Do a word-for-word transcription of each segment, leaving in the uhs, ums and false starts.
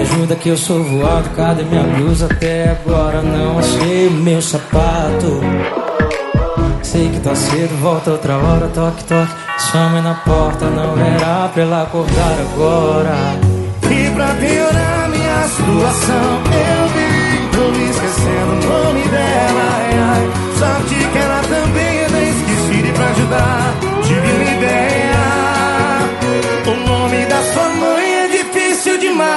ajuda que eu sou voado. Cadê minha blusa? Até agora não achei o meu sapato. Sei que tá cedo, volta outra hora. Toque, toque, chama na porta. Não era pra ela acordar agora. E pra piorar minha situação, eu vivo me esquecendo o nome dela. Ai, ai. Sorte que ela também é bem esquecida. E pra ajudar, tive uma ideia. O nome da sua mãe é difícil demais.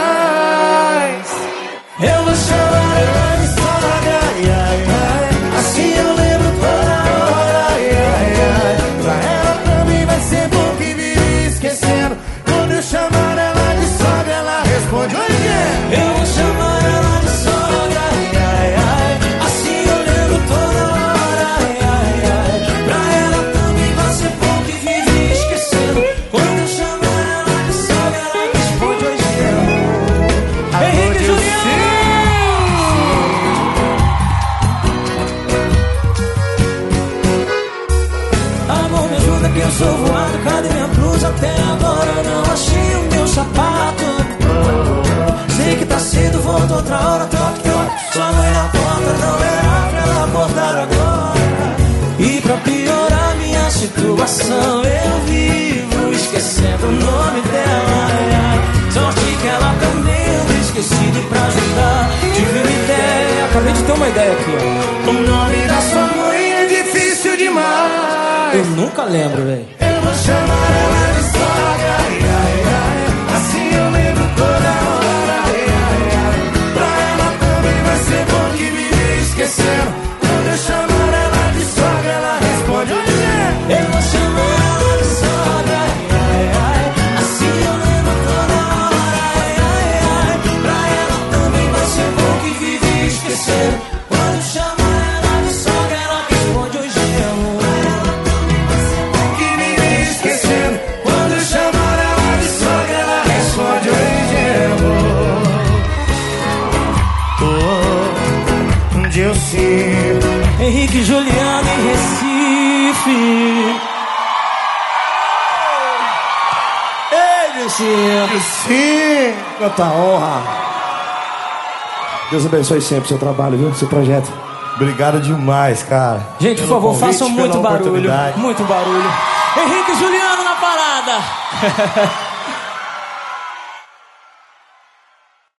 Eu vou chamar ela de sogra. Ai, ai, ai. Assim eu lembro toda hora. Ai, ai, ai. Pra ela também vai ser bom que vive esquecendo. Quando eu chamar ela de sogra, ela responde: oi, é. Eu vou chamar ela de sogra. Ai, ai, ai. Assim eu lembro toda hora. Ai, ai, ai. Pra ela também vai ser bom que vive esquecendo. Quando eu chamar ela de sogra, ela responde: oi, é. Henrique Juliano. Amor, me ajuda que eu sou voado. Cadê minha blusa? Até agora não achei o meu sapato. Sei que tá cedo, volta outra hora. Toque, toque, sua mãe na porta. Não era pra ela acordar agora. E pra piorar minha situação, eu vivo esquecendo o nome dela. Ai, ai. Sorte que ela também eu esqueci de pra ajudar. Tive uma ideia, acabei de ter uma ideia aqui, ó. O nome da sua mãe é difícil demais. Eu nunca lembro, velho. Eu vou chamar ela de sogra. Ai, ai, ai. Assim eu lembro toda hora. Ai, ai, ai. Pra ela também vai ser bom que vive esquecendo. Quando eu chamar ela de sogra, ela responde: oi, é. Eu vou chamar ela de sogra. Ai, ai, ai. Assim eu lembro toda hora. Ai, ai, ai. Pra ela também vai ser bom que vive esquecendo. Quando eu chamar ela de sogra, ela responde: oi, gemo. Que vive esquecendo. Quando eu chamar ela de sogra, ela responde: oi, gemo. Oh, um dia eu sinto. Henrique Juliano em Recife. Ele sim. Sim, quanta honra. Deus abençoe sempre o seu trabalho, viu? Seu projeto. Obrigado demais, cara. Gente, por Pelo favor, convite, façam muito pela barulho. oportunidade. Muito barulho. Henrique Juliano na parada.